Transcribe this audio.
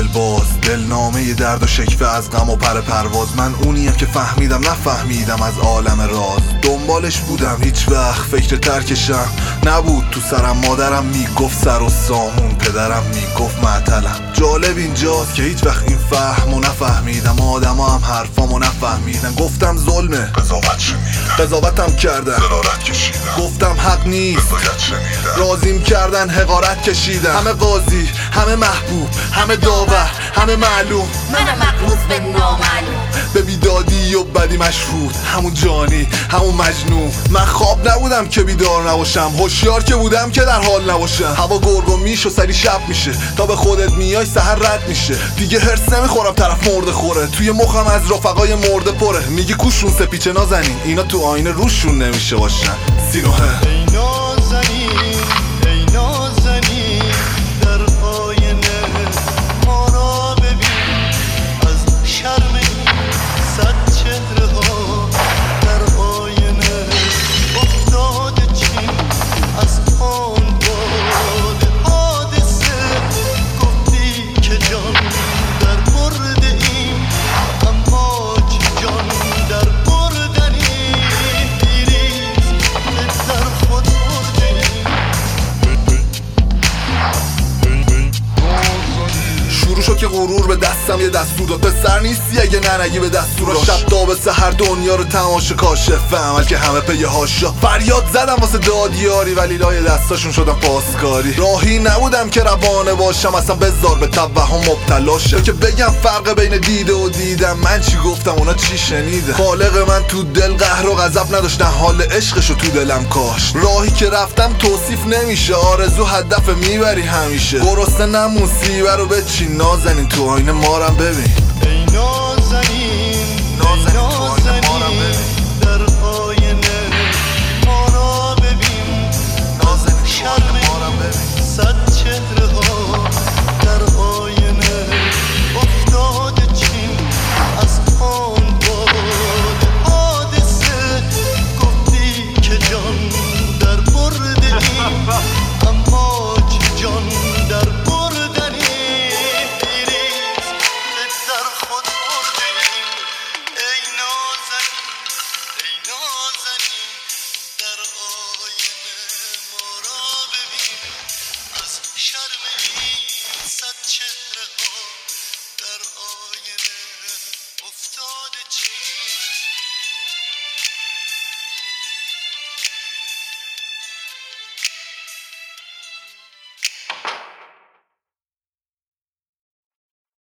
دلباز، دلنامه درد و شکوه از غم و پرواز. من اونیم که فهمیدم نفهمیدم از عالم راز. دنبالش بودم هیچ وقت فکر ترکشم نبود تو سرم. مادرم میگفت سر و سامون، پدرم میگفت معطلم. جالب اینجاست که هیچ وقت این فهمو نفهمیدم. آدما هم حرفامو نفهمیدن. گفتم ظلمه، قضاوت شنیدم، قضاوتم کردن، ضرارت کشیدم. گفتم حق نیست، رضایت شنیدم، رازیم کردن، حقارت کشیدم. همه قاضی، همه محبوب، همه داور، همه معلوم. منم مقموز به نامعلوم، به بیدادی و بدی مشهود، همون جانی، همون مجنون. من خواب نبودم که بیدار نباشم، هوشیار که بودم که در حال نباشم. هوا گرگو میش و سری شب میشه، تا به خودت میای سحر رد میشه. دیگه هرس نمیخورم طرف مرده خوره، توی مخم از رفقای مرده پره. میگی کوشون سپیچه نازنین، اینا تو آینه روشون نمیشه باشن. سینوهه ای نازنین، ای نازنین، در آینه ما را ببین. از شرم این صد چهره ها در آینه افتاده چین. از آن باد حادثه گفتی که جان در برده ایم، اما چه جان در بردنی. دیریز در خود برده ایم. شروع شد که غرور به دستم یه دستور داد. پسر نیستی اگه ننگی به دستوراش. شب تا به سحر دنیا رو تماشا کاشف عمل که همه پی هاشا. فریاد زدم واسه دادیاری ولی لای دستاشون شدم پاسکاری. راهی نبودم که روانه باشم اصلا، بذار به توهم مبتلا شه. که بگم فرق بین دیده و دیدم، من چی گفتم اونا چی شنیدن. خالق من تو دل قهر و غضب نداشت، حال عشقشو تو دلم کاشت. راهی که رفتم توصیف نمیشه، آرزو هدف میبری همیشه. گرسنه نمون سیبر رو بچین، نازنین تو آینه مارم ببین. ای